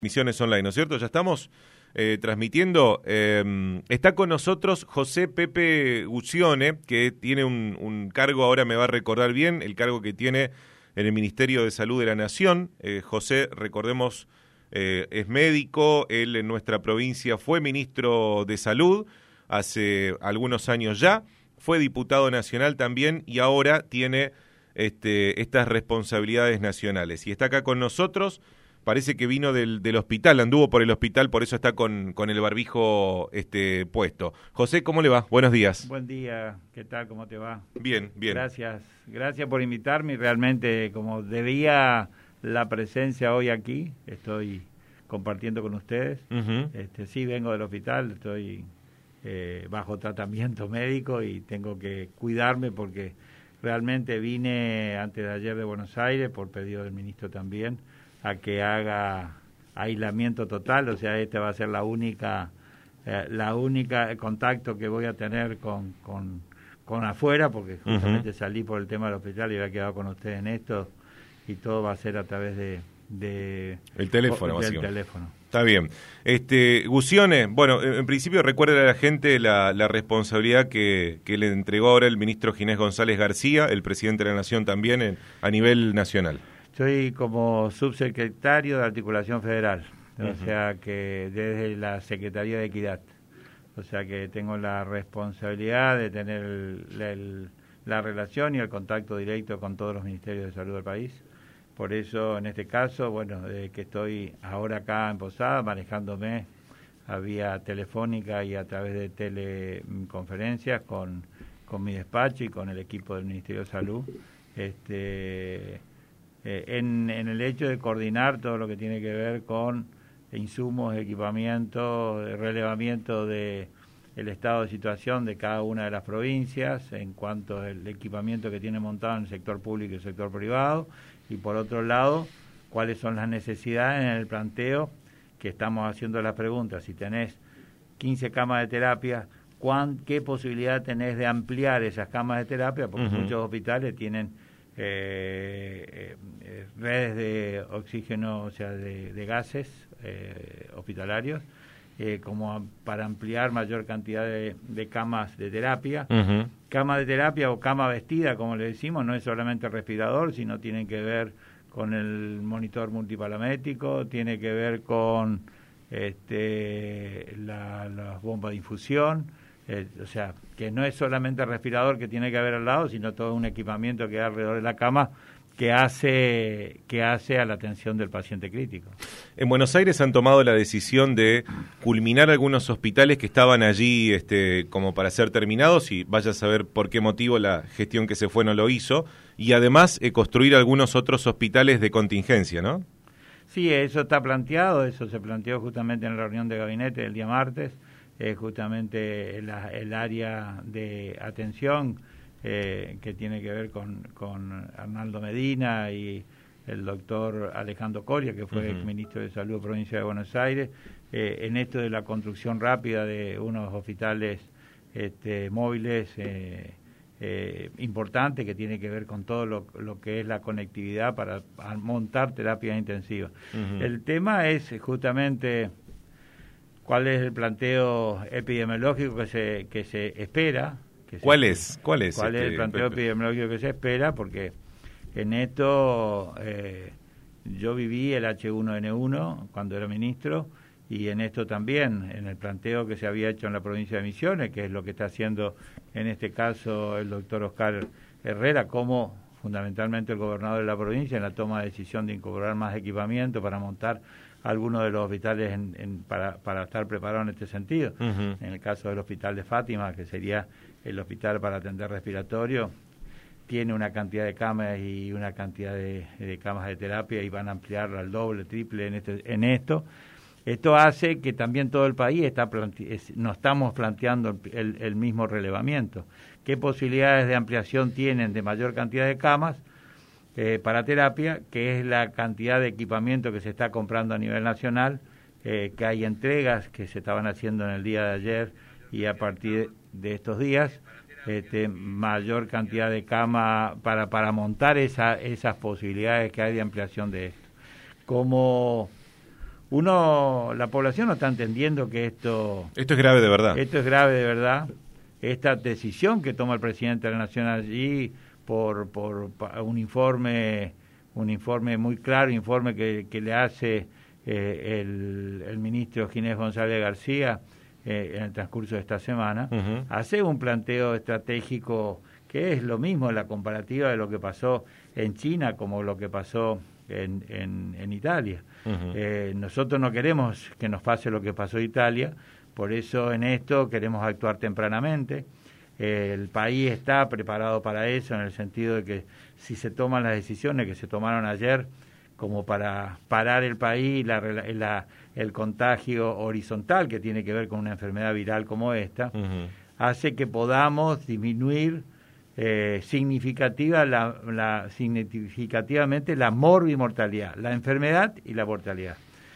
Misiones Online, ¿no es cierto? Ya estamos transmitiendo. Está con nosotros José Pepe Guccione, que tiene un cargo, ahora me va a recordar bien, el cargo que tiene en el Ministerio de Salud de la Nación. José, recordemos, es médico, él en nuestra provincia fue ministro de Salud hace algunos años ya, fue diputado nacional también y ahora tiene estas responsabilidades nacionales. Y está acá con nosotros. Parece que vino del hospital, anduvo por el hospital, por eso está con el barbijo puesto. José, ¿cómo le va? Buenos días. Buen día, ¿qué tal? ¿Cómo te va? Bien, bien. Gracias por invitarme. Realmente, como debía la presencia hoy aquí, estoy compartiendo con ustedes. Sí, vengo del hospital, estoy bajo tratamiento médico y tengo que cuidarme porque realmente vine antes de ayer de Buenos Aires, por pedido del ministro también, a que haga aislamiento total, o sea, esta va a ser la única contacto que voy a tener con afuera, porque justamente salí por el tema del hospital y había quedado con ustedes en esto, y todo va a ser a través de el teléfono, del teléfono. Está bien. Guccione, bueno, en principio recuerda a la gente la responsabilidad que le entregó ahora el ministro Ginés González García, el presidente de la Nación también, a nivel nacional. Soy como subsecretario de Articulación Federal, o sea que desde la Secretaría de Equidad, o sea que tengo la responsabilidad de tener la relación y el contacto directo con todos los ministerios de salud del país. Por eso, en este caso, bueno, que estoy ahora acá en Posada, manejándome a vía telefónica y a través de teleconferencias con mi despacho y con el equipo del Ministerio de Salud, en el hecho de coordinar todo lo que tiene que ver con insumos, equipamientos, relevamiento de el estado de situación de cada una de las provincias en cuanto al equipamiento que tiene montado en el sector público y el sector privado, y por otro lado, cuáles son las necesidades en el planteo que estamos haciendo las preguntas. Si tenés 15 camas de terapia, ¿qué posibilidad tenés de ampliar esas camas de terapia? Porque muchos hospitales tienen redes de oxígeno, o sea, de gases hospitalarios, como para ampliar mayor cantidad de camas de terapia. Cama de terapia o cama vestida, como le decimos, no es solamente el respirador, sino tiene que ver con el monitor multiparamétrico, tiene que ver con las bombas de infusión. O sea, que no es solamente el respirador que tiene que haber al lado, sino todo un equipamiento que hay alrededor de la cama que hace a la atención del paciente crítico. En Buenos Aires han tomado la decisión de culminar algunos hospitales que estaban allí como para ser terminados, y vaya a saber por qué motivo la gestión que se fue no lo hizo, y además construir algunos otros hospitales de contingencia, ¿no? Sí, eso está planteado, eso se planteó justamente en la reunión de gabinete el día martes. Justamente el área de atención que tiene que ver con Arnaldo Medina y el doctor Alejandro Coria, que fue ministro de Salud de Provincia de Buenos Aires, en esto de la construcción rápida de unos hospitales móviles importantes, que tiene que ver con todo lo que es la conectividad para montar terapias intensivas. El tema es justamente ¿cuál es el planteo epidemiológico que se espera? ¿Cuál es el planteo epidemiológico que se espera? Porque en esto yo viví el H1N1 cuando era ministro, y en esto también, en el planteo que se había hecho en la provincia de Misiones, que es lo que está haciendo en este caso el doctor Oscar Herrera, como fundamentalmente el gobernador de la provincia, en la toma de decisión de incorporar más equipamiento para montar algunos de los hospitales para estar preparados en este sentido. En el caso del hospital de Fátima, que sería el hospital para atender respiratorio, tiene una cantidad de camas y una cantidad de camas de terapia, y van a ampliarla al doble, triple en esto. Esto hace que también todo el país nos estamos planteando el mismo relevamiento. ¿Qué posibilidades de ampliación tienen de mayor cantidad de camas para terapia? Que es la cantidad de equipamiento que se está comprando a nivel nacional, que hay entregas que se estaban haciendo en el día de ayer y a partir de estos días, mayor cantidad de camas para montar esas posibilidades que hay de ampliación de esto. la población no está entendiendo que esto es grave de verdad. Esto es grave de verdad. Esta decisión que toma el presidente de la Nación allí por un informe muy claro, informe que le hace el ministro Ginés González García en el transcurso de esta semana, hace un planteo estratégico que es lo mismo en la comparativa de lo que pasó en China como lo que pasó en Italia. Nosotros no queremos que nos pase lo que pasó en Italia, por eso en esto queremos actuar tempranamente. El país está preparado para eso, en el sentido de que si se toman las decisiones que se tomaron ayer, como para parar el país, el contagio horizontal que tiene que ver con una enfermedad viral como esta, hace que podamos disminuir significativamente la morbimortalidad, la enfermedad y la mortalidad.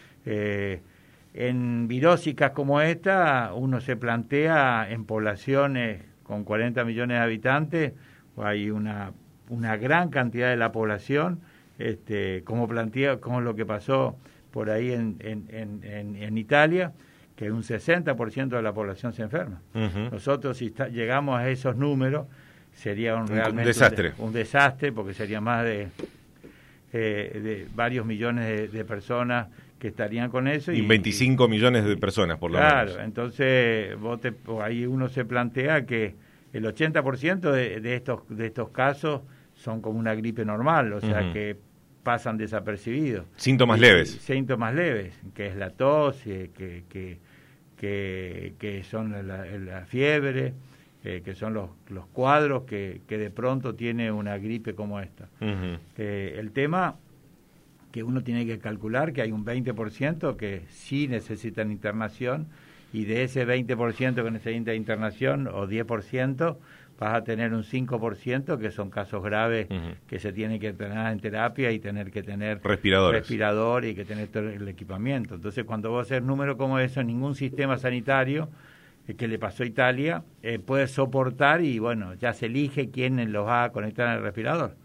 En virósicas como esta, uno se plantea en poblaciones con 40 millones de habitantes, hay una gran cantidad de la población, como lo que pasó por ahí en Italia, que un 60% de la población se enferma. Nosotros, si llegamos a esos números, sería realmente un desastre, porque sería más de varios millones de personas que estarían con eso. Y 25 millones de personas, por lo menos. Claro, entonces ahí uno se plantea que el 80% de estos casos son como una gripe normal, o sea que pasan desapercibidos. Síntomas leves. Síntomas leves, que es la tos, que son la fiebre, que son los cuadros que de pronto tiene una gripe como esta. El tema que uno tiene que calcular que hay un 20% que sí necesitan internación, y de ese 20% que necesita internación, o 10%, vas a tener un 5% que son casos graves que se tienen que entrenar en terapia y tener que tener respirador y que tener todo el equipamiento. Entonces, cuando vos haces números como eso, ningún sistema sanitario que le pasó a Italia puede soportar, y bueno, ya se elige quién los va a conectar al respirador.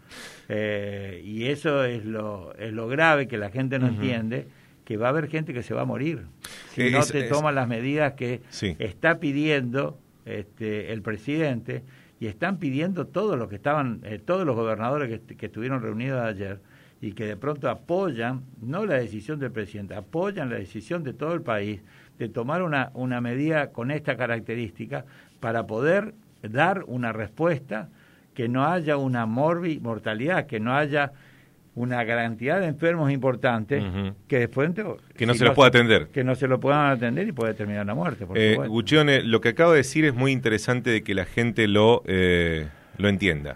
Y eso es lo grave, que la gente no entiende, que va a haber gente que se va a morir si no te toman las medidas que está pidiendo el presidente, y están pidiendo todos los que estaban, todos los gobernadores que estuvieron reunidos ayer, y que de pronto apoyan, no la decisión del presidente, apoyan la decisión de todo el país de tomar una medida con esta característica para poder dar una respuesta, que no haya una mortalidad, que no haya una cantidad de enfermos importantes que después que no se los pueda atender, que no se lo puedan atender y puede terminar la muerte. Guccione, lo que acabo de decir es muy interesante de que la gente lo entienda.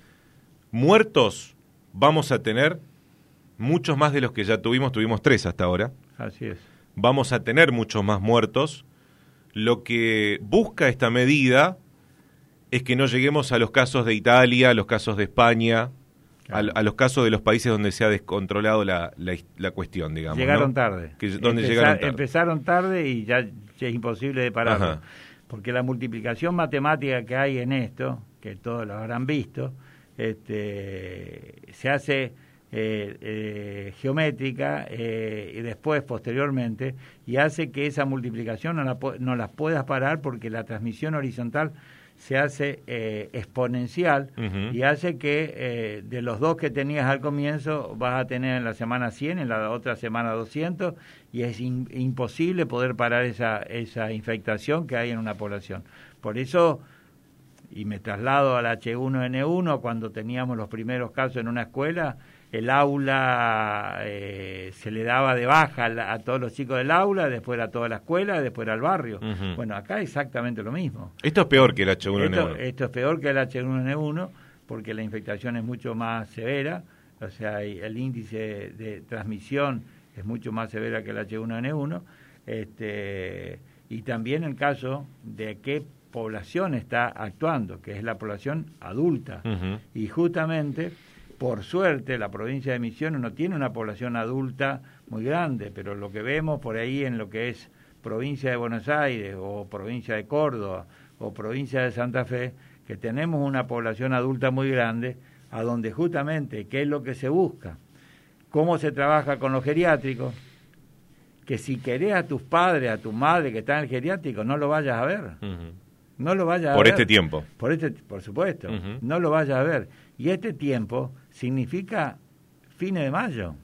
Muertos vamos a tener muchos más de los que ya tuvimos 3 hasta ahora. Así es. Vamos a tener muchos más muertos. Lo que busca esta medida es que no lleguemos a los casos de Italia, a los casos de España, a los casos de los países donde se ha descontrolado la cuestión, digamos. Llegaron tarde. Empezaron tarde y ya es imposible de pararlo. Porque la multiplicación matemática que hay en esto, que todos lo habrán visto, se hace geométrica y después, posteriormente, y hace que esa multiplicación no la puedas parar, porque la transmisión horizontal se hace exponencial, y hace que de los 2 que tenías al comienzo vas a tener en la semana 100, en la otra semana 200, y es imposible poder parar esa infectación que hay en una población. Por eso, y me traslado al H1N1, cuando teníamos los primeros casos en una escuela, el aula se le daba de baja a todos los chicos del aula, después a toda la escuela, después al barrio. Bueno, acá exactamente lo mismo. Esto es peor que el H1N1. Esto es peor que el H1N1, porque la infectación es mucho más severa, o sea, el índice de transmisión es mucho más severa que el H1N1, y también el caso de qué población está actuando, que es la población adulta. Y justamente, por suerte, la provincia de Misiones no tiene una población adulta muy grande, pero lo que vemos por ahí en lo que es provincia de Buenos Aires, o provincia de Córdoba, o provincia de Santa Fe, que tenemos una población adulta muy grande, a donde justamente, ¿qué es lo que se busca? ¿Cómo se trabaja con los geriátricos? que si querés a tus padres, a tu madre que está en el geriátrico, no lo vayas a ver. No lo vayas a ver. Por este tiempo. Por supuesto, no lo vayas a ver. Y este tiempo significa fines de mayo.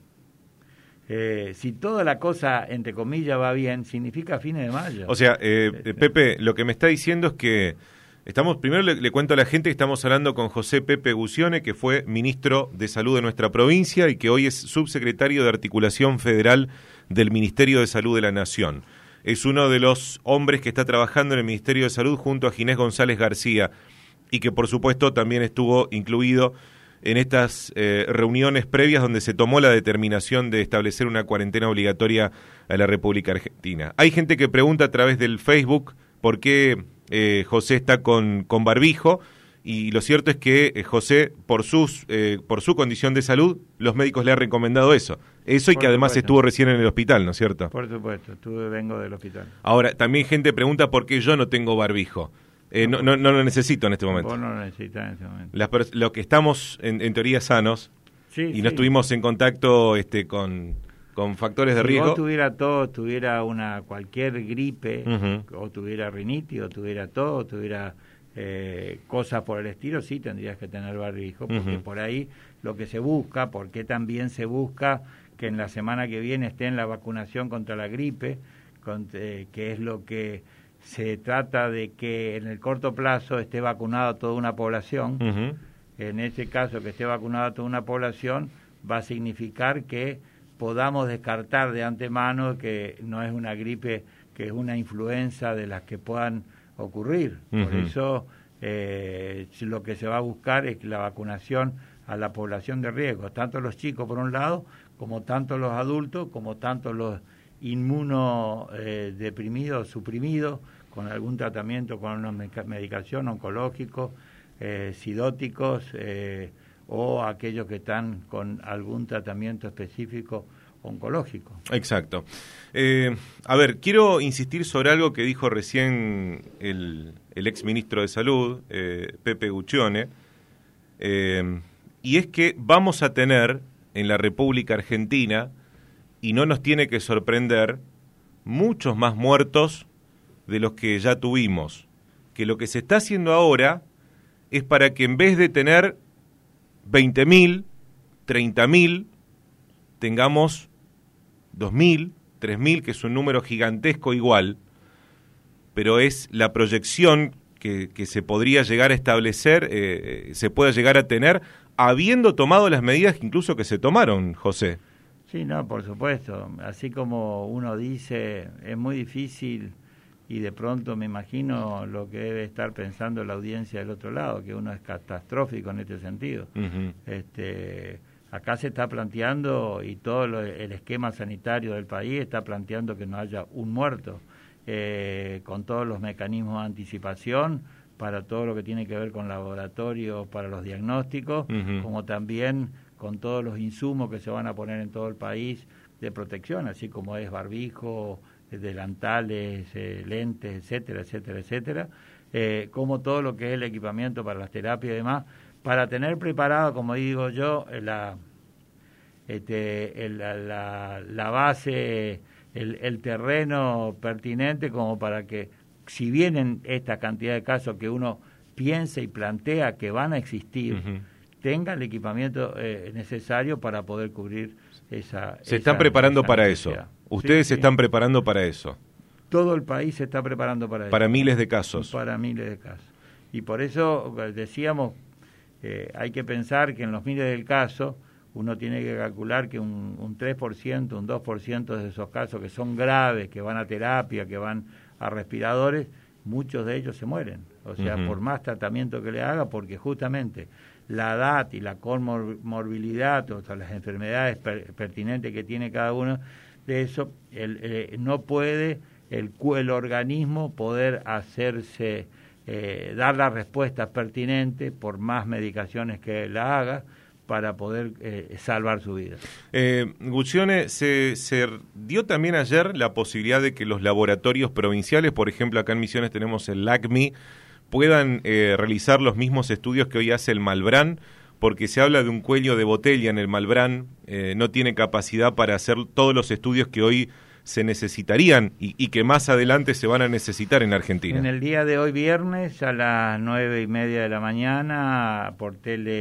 Si toda la cosa, entre comillas, va bien, significa fines de mayo. O sea, Pepe, lo que me está diciendo es que primero le cuento a la gente que estamos hablando con José Pepe Guccione, que fue ministro de Salud de nuestra provincia y que hoy es subsecretario de Articulación Federal del Ministerio de Salud de la Nación. Es uno de los hombres que está trabajando en el Ministerio de Salud junto a Ginés González García y que por supuesto también estuvo incluido en estas reuniones previas donde se tomó la determinación de establecer una cuarentena obligatoria a la República Argentina. Hay gente que pregunta a través del Facebook por qué José está con barbijo, y lo cierto es que José, por su condición de salud, los médicos le han recomendado eso y que además estuvo recién en el hospital, ¿no es cierto? Por supuesto, vengo del hospital. Ahora, también gente pregunta por qué yo no tengo barbijo. No lo necesito en este momento. Vos no lo necesitas en este momento. Lo que estamos en teoría sanos, y no estuvimos en contacto con factores de riesgo. Si vos tuviera tos, tuviera cualquier gripe, o tuviera rinitis, o tuviera tos, o tuviera cosas por el estilo, sí tendrías que tener barbijo, porque por ahí lo que se busca, porque también se busca que en la semana que viene esté en la vacunación contra la gripe, que es lo que se trata de que en el corto plazo esté vacunada toda una población. En ese caso, que esté vacunada toda una población va a significar que podamos descartar de antemano que no es una gripe, que es una influenza de las que puedan ocurrir. Por eso lo que se va a buscar es la vacunación a la población de riesgo, tanto los chicos por un lado, como tanto los adultos, como tanto los inmunodeprimidos, suprimidos, con algún tratamiento, con una medicación oncológico, sidóticos, o aquellos que están con algún tratamiento específico oncológico. Exacto. A ver, quiero insistir sobre algo que dijo recién el ex ministro de Salud, Pepe Guccione, y es que vamos a tener en la República Argentina, y no nos tiene que sorprender, muchos más muertos de los que ya tuvimos, que lo que se está haciendo ahora es para que en vez de tener 20.000, 30.000, tengamos 2.000, 3.000, que es un número gigantesco igual, pero es la proyección que se podría llegar a establecer, se puede llegar a tener, habiendo tomado las medidas incluso que se tomaron, José. Sí, no, por supuesto. Así como uno dice, es muy difícil, y de pronto me imagino lo que debe estar pensando la audiencia del otro lado, que uno es catastrófico en este sentido. Acá se está planteando, y todo el esquema sanitario del país está planteando que no haya un muerto, con todos los mecanismos de anticipación para todo lo que tiene que ver con laboratorios para los diagnósticos, como también con todos los insumos que se van a poner en todo el país de protección, así como es barbijo, delantales, lentes, etcétera, etcétera, etcétera, como todo lo que es el equipamiento para las terapias y demás, para tener preparado, como digo yo, la base, el terreno pertinente, como para que, si vienen esta cantidad de casos que uno piensa y plantea que van a existir, tenga el equipamiento necesario para poder cubrir esa. Se están preparando para eso. Ustedes se están preparando para eso. Todo el país se está preparando para eso. Para miles de casos. Para miles de casos. Y por eso decíamos, hay que pensar que en los miles de casos uno tiene que calcular que un 3%, un 2% de esos casos que son graves, que van a terapia, que van a respiradores, muchos de ellos se mueren. O sea, por más tratamiento que le haga, porque justamente la edad y la comorbilidad, o sea, las enfermedades pertinentes que tiene cada uno de eso, no puede el organismo poder hacerse, dar las respuestas pertinentes por más medicaciones que la haga para poder salvar su vida. Guccione, se dio también ayer la posibilidad de que los laboratorios provinciales, por ejemplo, acá en Misiones tenemos el LACMI, puedan realizar los mismos estudios que hoy hace el Malbrán, porque se habla de un cuello de botella en el Malbrán, no tiene capacidad para hacer todos los estudios que hoy se necesitarían y que más adelante se van a necesitar en Argentina? En el día de hoy, viernes, a las 9:30 de la mañana, por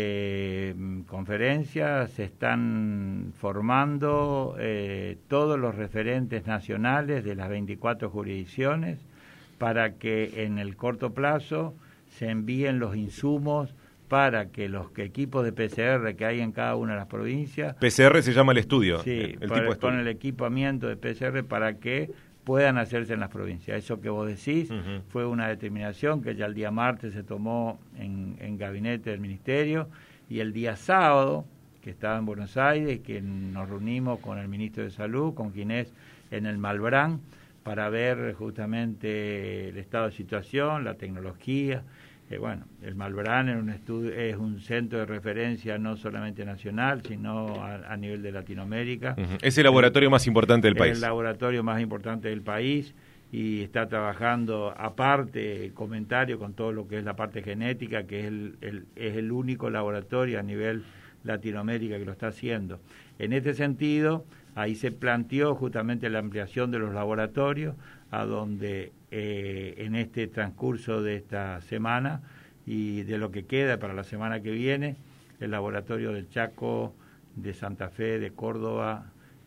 teleconferencia, se están formando todos los referentes nacionales de las 24 jurisdicciones para que en el corto plazo se envíen los insumos para que los equipos de PCR que hay en cada una de las provincias... PCR se llama el estudio. Sí, el tipo con el equipamiento de PCR para que puedan hacerse en las provincias. Eso que vos decís fue una determinación que ya el día martes se tomó en gabinete del Ministerio, y el día sábado, que estaba en Buenos Aires, que nos reunimos con el Ministro de Salud, con Ginés, en el Malbrán, para ver justamente el estado de situación, la tecnología. Bueno, el Malbrán es un centro de referencia no solamente nacional, sino a nivel de Latinoamérica. Es el laboratorio más importante del país. Es el laboratorio más importante del país, y está trabajando aparte, comentario con todo lo que es la parte genética, que es el único laboratorio a nivel Latinoamérica que lo está haciendo. En este sentido, ahí se planteó justamente la ampliación de los laboratorios, a donde en este transcurso de esta semana y de lo que queda para la semana que viene, el laboratorio del Chaco, de Santa Fe, de Córdoba,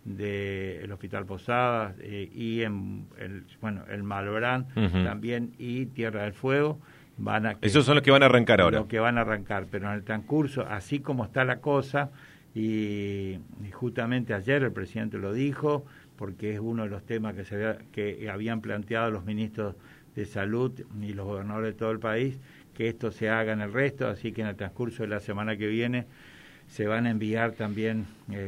del Hospital Posadas y el Malbrán también, y Tierra del Fuego, esos son los que van a arrancar ahora. Los que van a arrancar, pero en el transcurso, así como está la cosa, y justamente ayer el presidente lo dijo, porque es uno de los temas que habían planteado los ministros de Salud y los gobernadores de todo el país, que esto se haga en el resto, así que en el transcurso de la semana que viene se van a enviar también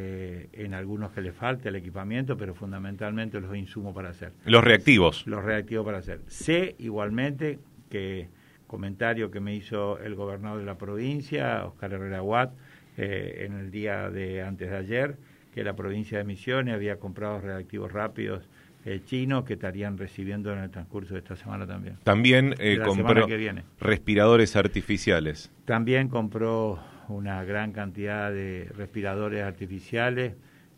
en algunos que les falte el equipamiento, pero fundamentalmente los insumos para hacer. Los reactivos. Los reactivos para hacer. Sé igualmente que, comentario que me hizo el gobernador de la provincia, Oscar Herrera Watt, en el día de antes de ayer, que la provincia de Misiones había comprado reactivos rápidos chinos que estarían recibiendo en el transcurso de esta semana también. También compró respiradores artificiales. También compró una gran cantidad de respiradores artificiales,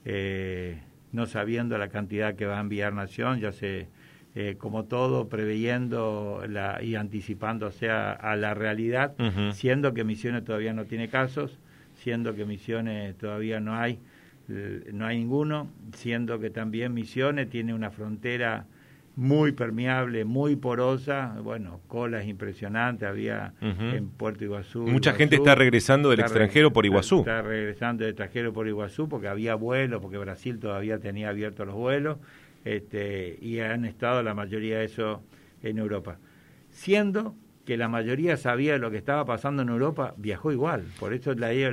no sabiendo la cantidad que va a enviar Nación, ya se, como todo, preveyendo y anticipándose a la realidad, siendo que Misiones todavía no tiene casos, siendo que Misiones todavía no hay ninguno, siendo que también Misiones tiene una frontera muy permeable, muy porosa, bueno, colas impresionantes había en Puerto Iguazú. Mucha gente está regresando del extranjero por Iguazú. Está regresando del extranjero por Iguazú porque había vuelos, porque Brasil todavía tenía abiertos los vuelos, y han estado la mayoría de eso en Europa. Siendo que la mayoría sabía de lo que estaba pasando en Europa, viajó igual. Por eso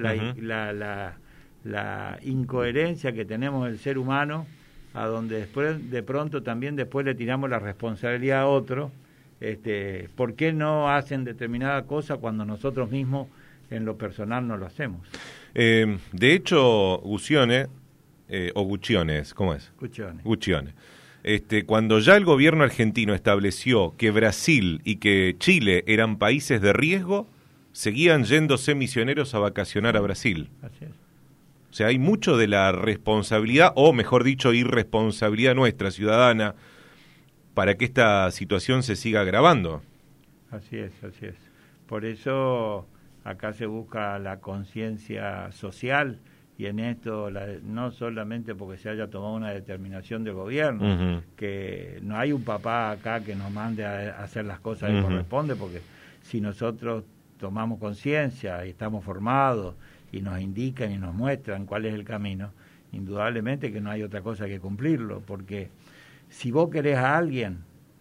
la incoherencia que tenemos el ser humano, a donde después de pronto también después le tiramos la responsabilidad a otro. ¿Por qué no hacen determinada cosa cuando nosotros mismos en lo personal no lo hacemos? De hecho, Guccione, o Gucciones, ¿cómo es? Guccione. Cuando ya el gobierno argentino estableció que Brasil y que Chile eran países de riesgo, seguían yéndose misioneros a vacacionar a Brasil. Así es. O sea, hay mucho de la responsabilidad, o mejor dicho, irresponsabilidad nuestra, ciudadana, para que esta situación se siga agravando. Así es. Por eso acá se busca la conciencia social, y en esto no solamente porque se haya tomado una determinación del gobierno, que no hay un papá acá que nos mande a hacer las cosas que corresponde, porque si nosotros tomamos conciencia y estamos formados y nos indican y nos muestran cuál es el camino, indudablemente que no hay otra cosa que cumplirlo, porque si vos querés a alguien,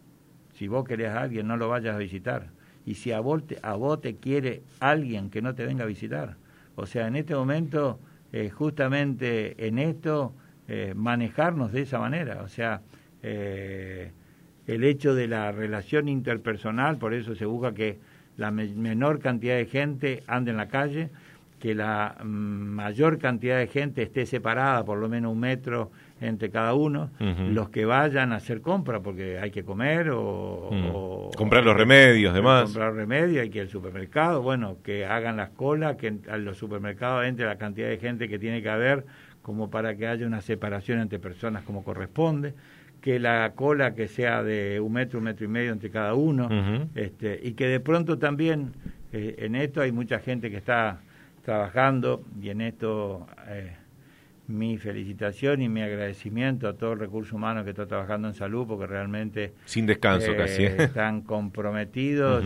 no lo vayas a visitar, y si a vos te quiere alguien, que no te venga a visitar. O sea, en este momento, justamente en esto, manejarnos de esa manera, o sea, el hecho de la relación interpersonal, por eso se busca que la menor cantidad de gente ande en la calle, que la mayor cantidad de gente esté separada, por lo menos 1 metro entre cada uno, los que vayan a hacer compra, porque hay que comer o comprar los remedios, demás. Comprar remedios, hay que ir al supermercado, bueno, que hagan las colas, que a los supermercados entre la cantidad de gente que tiene que haber, como para que haya una separación entre personas como corresponde, que la cola que sea de 1 metro y medio entre cada uno, y que de pronto también en esto hay mucha gente que está trabajando, y en esto mi felicitación y mi agradecimiento a todo el recurso humano que está trabajando en salud, porque realmente sin descanso casi están comprometidos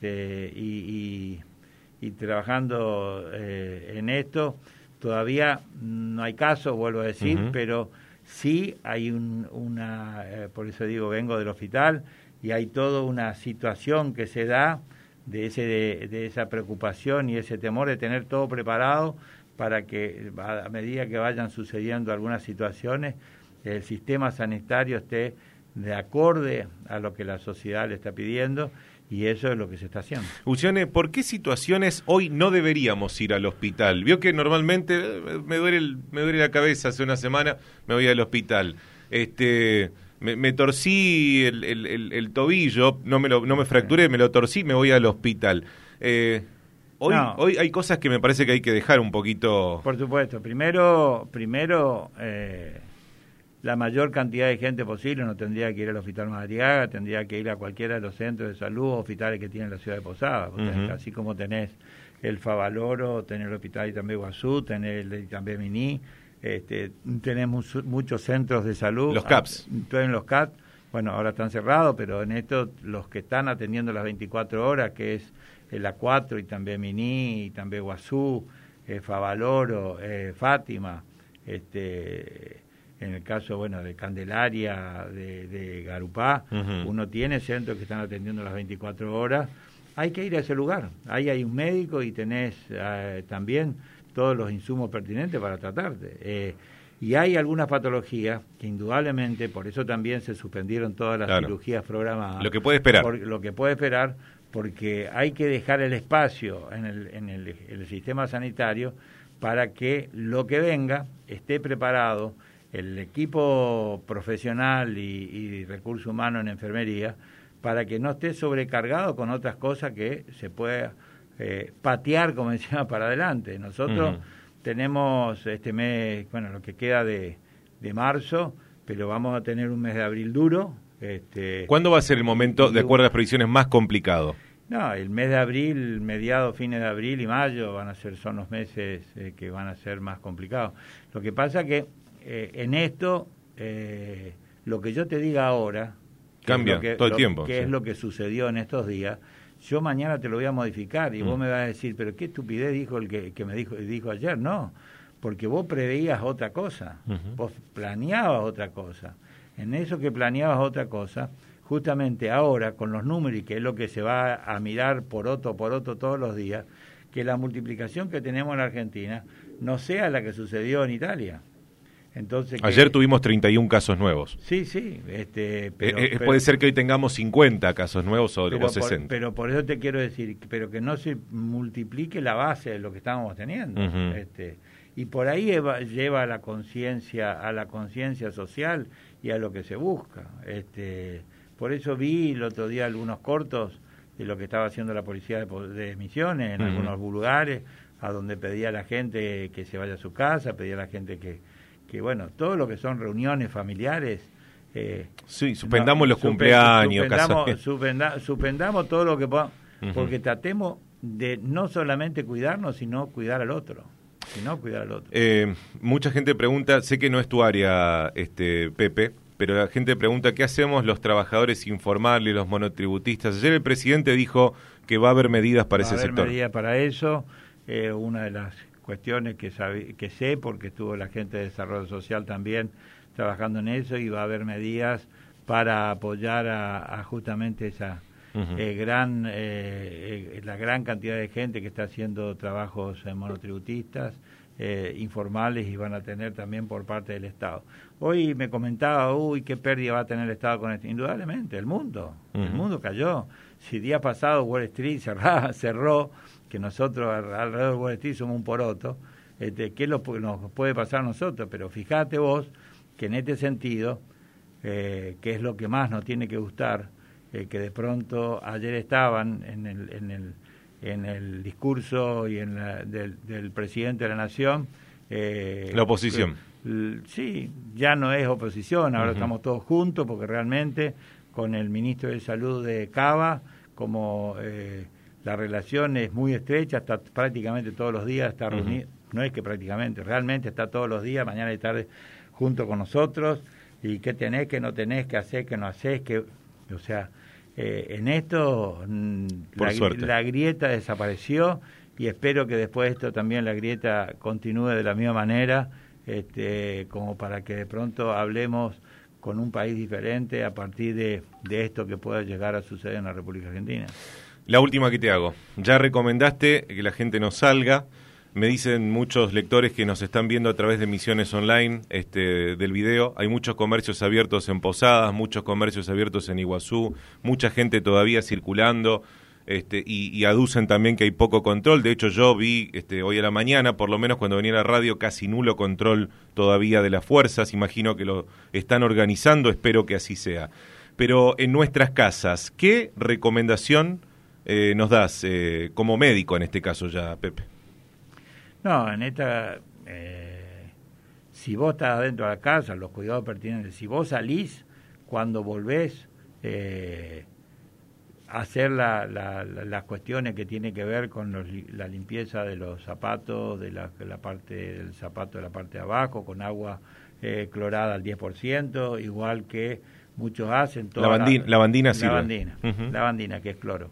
y trabajando en esto. Todavía no hay caso, vuelvo a decir, pero sí hay por eso digo, vengo del hospital, y hay toda una situación que se da de esa preocupación y ese temor de tener todo preparado para que a medida que vayan sucediendo algunas situaciones, el sistema sanitario esté de acorde a lo que la sociedad le está pidiendo, y eso es lo que se está haciendo. Ucione, ¿por qué situaciones hoy no deberíamos ir al hospital? Vio que normalmente me duele la cabeza, hace una semana me voy al hospital. Me torcí el tobillo, no me fracturé, me lo torcí, me voy al hospital. Hoy hay cosas que me parece que hay que dejar un poquito. Por supuesto. Primero, la mayor cantidad de gente posible no tendría que ir al Hospital Madariaga, tendría que ir a cualquiera de los centros de salud o hospitales que tiene la ciudad de Posadas. Así como tenés el Favaloro, tenés el Hospital Itambé Guazú, tenés el Itambé Miní, tenemos muchos centros de salud. Los CAPS. En los CAPS, bueno, ahora están cerrados, pero en esto los que están atendiendo las 24 horas, que es el A4, Itambé Miní, Itambé Guazú, Favaloro, Fátima, en el caso, bueno, de Candelaria, de Garupá, uno tiene centros que están atendiendo las 24 horas. Hay que ir a ese lugar. Ahí hay un médico y tenés también todos los insumos pertinentes para tratarte. Y hay algunas patologías que indudablemente, por eso también se suspendieron todas las cirugías programadas. Lo que puede esperar. Lo que puede esperar, porque hay que dejar el espacio en el sistema sanitario para que lo que venga esté preparado. El equipo profesional y recurso humano en enfermería, para que no esté sobrecargado con otras cosas que se pueda patear, como decía, para adelante. Nosotros tenemos este mes, bueno, lo que queda de marzo, pero vamos a tener un mes de abril duro. ¿Cuándo va a ser el momento, de acuerdo a las previsiones, más complicado? No, el mes de abril, fines de abril y mayo son los meses que van a ser más complicados. Lo que pasa que en esto, lo que yo te diga ahora, cambia todo el tiempo. Que es lo que sucedió en estos días, yo mañana te lo voy a modificar y vos me vas a decir, pero qué estupidez dijo el que me dijo ayer. No, porque vos preveías otra cosa, vos planeabas otra cosa. En eso que planeabas otra cosa, justamente ahora con los números, y que es lo que se va a mirar por otro todos los días, que la multiplicación que tenemos en Argentina no sea la que sucedió en Italia. Entonces, ayer tuvimos 31 casos nuevos. Sí, pero puede ser que hoy tengamos 50 casos nuevos o 60. Pero por eso te quiero decir, pero que no se multiplique la base de lo que estábamos teniendo. Y por ahí lleva a la conciencia social y a lo que se busca. Por eso vi el otro día algunos cortos de lo que estaba haciendo la policía de Misiones en algunos lugares, a donde pedía a la gente que se vaya a su casa, pedía a la gente que bueno, todo lo que son reuniones familiares. Suspendamos los cumpleaños. Suspendamos todo lo que podamos, porque tratemos de no solamente cuidarnos, sino cuidar al otro. Mucha gente pregunta, sé que no es tu área, Pepe, pero la gente pregunta, ¿qué hacemos los trabajadores informales, los monotributistas? Ayer el presidente dijo que va a haber medidas para ese sector. Va a haber medidas para eso. Una de las cuestiones que sé, porque estuvo la gente de Desarrollo Social también trabajando en eso, y va a haber medidas para apoyar a justamente esa la gran cantidad de gente que está haciendo trabajos monotributistas, informales, y van a tener también por parte del Estado. Hoy me comentaba, qué pérdida va a tener el Estado con esto. Indudablemente, el mundo cayó. Si día pasado Wall Street cerró, que nosotros alrededor de Wall Street somos un poroto, ¿qué nos puede pasar a nosotros? Pero fíjate vos que en este sentido, que es lo que más nos tiene que gustar, que de pronto ayer estaban en el discurso y del presidente de la Nación, la oposición, sí, ya no es oposición, ahora estamos todos juntos, porque realmente con el ministro de Salud de Cava, como la relación es muy estrecha, está prácticamente todos los días, está reunido, no es que prácticamente, realmente está todos los días, mañana y tarde, junto con nosotros, y qué tenés, qué no tenés, qué hacer, qué no hacés, o sea, en esto la grieta desapareció, y espero que después de esto también la grieta continúe de la misma manera, como para que de pronto hablemos con un país diferente a partir de esto que pueda llegar a suceder en la República Argentina. La última que te hago. Ya recomendaste que la gente no salga. Me dicen muchos lectores que nos están viendo a través de emisiones online del video. Hay muchos comercios abiertos en Posadas, muchos comercios abiertos en Iguazú, mucha gente todavía circulando. Y aducen también que hay poco control. De hecho, yo vi hoy a la mañana, por lo menos cuando venía a la radio, casi nulo control todavía de las fuerzas. Imagino que lo están organizando, espero que así sea. Pero en nuestras casas, ¿qué recomendación nos das como médico en este caso ya, Pepe? No, en esta, si vos estás adentro de la casa, los cuidados pertinentes, si vos salís, cuando volvés, hacer las cuestiones que tienen que ver con la limpieza de los zapatos, de la parte del zapato de la parte de abajo, con agua clorada al 10%, igual que muchos hacen. La bandina sirve. La bandina, que es cloro.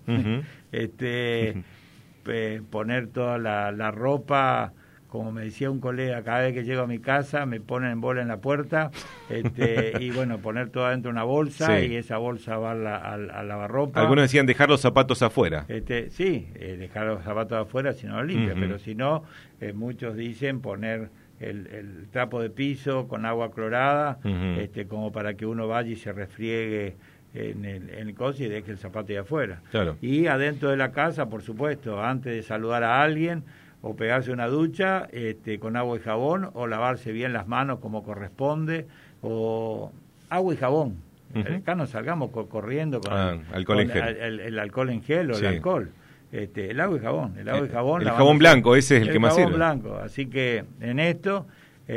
Poner toda la ropa, como me decía un colega, cada vez que llego a mi casa me ponen en bola en la puerta, y bueno, poner todo dentro de una bolsa, y esa bolsa va al lavarropa. Algunos decían dejar los zapatos afuera. Sí, dejar los zapatos afuera si no los limpia, pero si no, muchos dicen poner el trapo de piso con agua clorada, como para que uno vaya y se refriegue en el coso y deje el zapato ahí afuera. Claro. Y adentro de la casa, por supuesto, antes de saludar a alguien, o pegarse una ducha con agua y jabón, o lavarse bien las manos como corresponde, o agua y jabón. Acá no salgamos corriendo con alcohol en gel. El alcohol en gel o el alcohol. El agua y jabón. El agua y jabón. El jabón blanco, ese es el que más sirve. El jabón blanco. Así que en esto,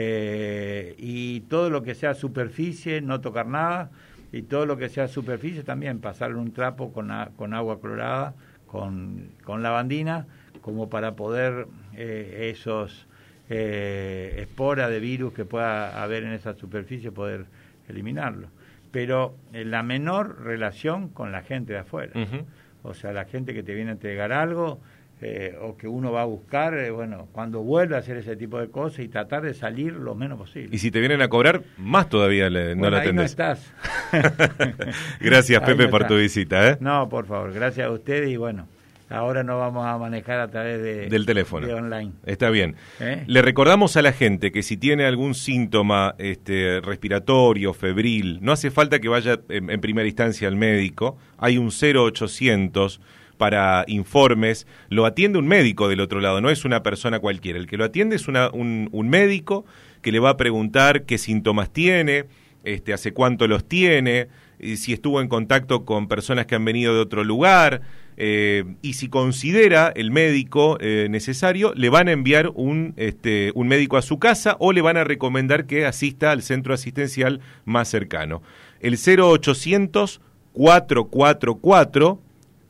y todo lo que sea superficie, no tocar nada, y todo lo que sea superficie también, pasarle un trapo con agua clorada, con lavandina, como para poder esos esporas de virus que pueda haber en esa superficie, poder eliminarlo. Pero la menor relación con la gente de afuera. O sea, la gente que te viene a entregar algo, o que uno va a buscar, cuando vuelve a hacer ese tipo de cosas, y tratar de salir lo menos posible. Y si te vienen a cobrar, más todavía no la atendés. Ahí no estás. Gracias, Pepe, por tu visita. No, por favor, gracias a ustedes, y ahora no vamos a manejar a través del teléfono, de online. Está bien. Le recordamos a la gente que si tiene algún síntoma respiratorio, febril, no hace falta que vaya en primera instancia al médico. Hay un 0800 para informes. Lo atiende un médico del otro lado, no es una persona cualquiera. El que lo atiende es un médico que le va a preguntar qué síntomas tiene, hace cuánto los tiene, si estuvo en contacto con personas que han venido de otro lugar, y si considera el médico necesario, le van a enviar un médico a su casa, o le van a recomendar que asista al centro asistencial más cercano. El 0800 444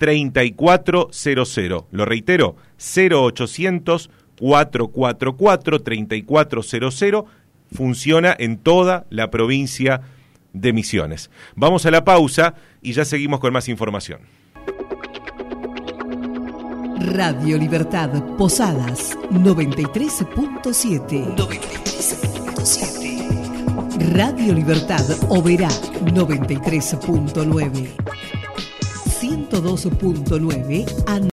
3400. Lo reitero, 0800 444 3400. Funciona en toda la provincia de Misiones. Vamos a la pausa y ya seguimos con más información. Radio Libertad Posadas 93.7. 93.7. Radio Libertad Oberá 93.9. 102.9.